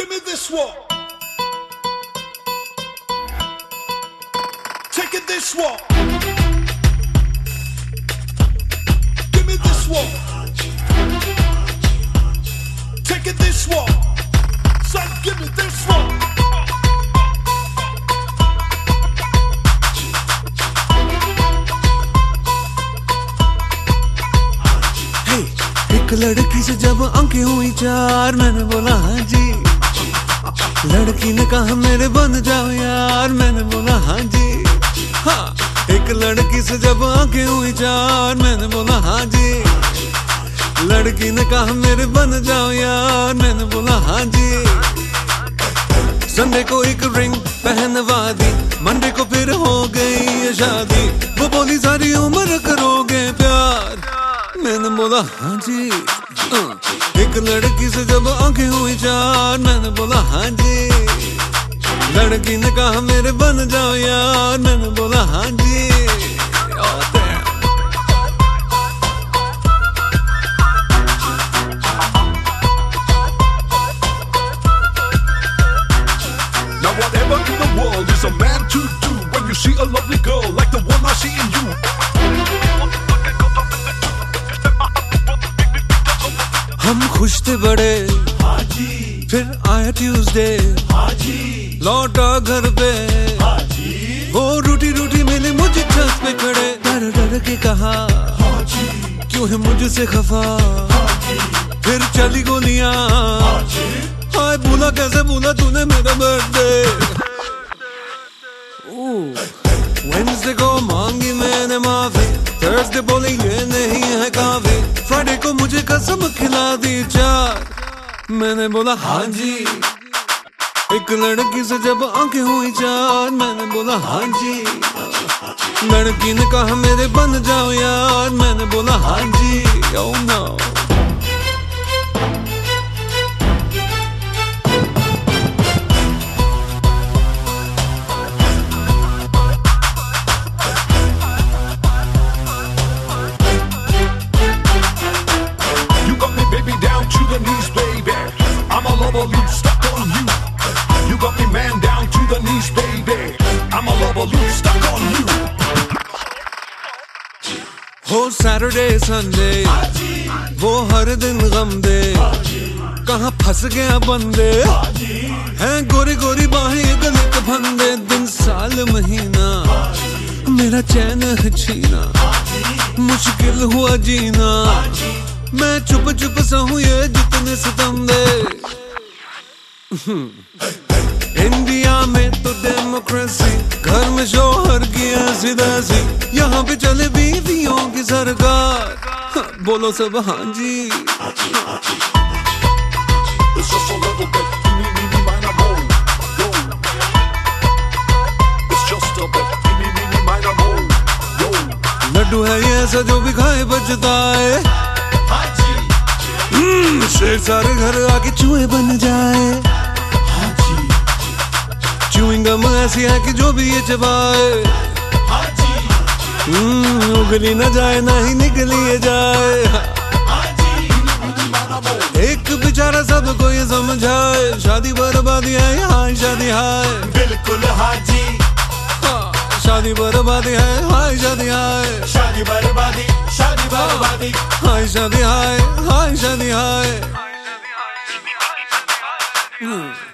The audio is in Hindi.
Give me this one. Take it this one. Give me this one. Take it this one. Son, give me this one. Hey, एक लड़की से जब आंखें हुई चार, मैंने बोला हाँ जी। लड़की ने कहा मेरे बन जाओ यार, मैंने बोला हाँ जी। हाँ, एक लड़की से जब आंखें हुई चार, मैंने बोला हाँ जी। लड़की ने कहा मेरे बन जाओ यार, मैंने बोला हाँ जी। संडे को एक रिंग पहनवा दी, मंडे को फिर हो गई ये शादी। वो बोली सारी उम्र करोगे प्यार, मैंने बोला हाँ जी। एक लड़की से जब आंखें हुई चार, मैंने बोला हाँ जी। लड़की ने कहा मेरे बन जाओ यार, मैंने बोला हाँ जी। Now whatever in the world is a man to do when you see a lovely girl like the one I see in you. हम खुश थे बड़े, फिर आया ट्यूसडे, लौटा घर पे, वो रूठी रूठी मिली मुझे छत पे खड़े। डर डर के कहा क्यों है मुझसे खफा, फिर चली गोलियां। हाय भूला कैसे भूला तूने मेरा बर्थडे। वेडनेसडे को मांगी मैंने माफी, थर्सडे बोली ये नहीं है काफी, फ्राइडे को मुझे कसम खिला दी चार, मैंने बोला हाँ जी। एक लड़की से जब आंखें हुई चार, मैंने बोला हाँ जी। लड़की ने कहा मेरे बन जाओ यार, मैंने बोला हाँ जी। Oh no. I'm a lover loop stuck on you. You got me man down to the knees, baby. I'm a lover loop stuck on you. हो सैटरडे संडे, वो हर दिन गम दे, कहाँ फंस गया बंदे, हैं गोरी गोरी बाहें गलत फंदे। दिन साल महीना मेरा चैन है छीना, मुश्किल हुआ जीना, मैं चुप चुप सहूं ये जितने सितम दे। इंडिया में तो डेमोक्रेसी, घर में शोहर की ऐसी तैसी, यहाँ पे चले बीवियों की सरकार। बोलो सब हाँ जी। It's just a little bit, me, mine, I'm on. Yo. It's just a bit, me, mine, I'm on. Yo. Laddu है ये ऐसा जो भी खाए बचता है, शेर सारे घर आके चूहे बन जाए। च्यूइंग गम ऐसी है कि जो भी ये चबाए, उगली न जाए ना ही निकली ये जाए। एक बेचारा सबको ये समझाए, शादी बर्बादी है हाय शादी हाय। बिल्कुल हाजी, शादी बर्बादी है हाय शादी हाय। शादी बर्बादी, शादी बर्बादी, हाय शादी हाय, हाय शादी हाय।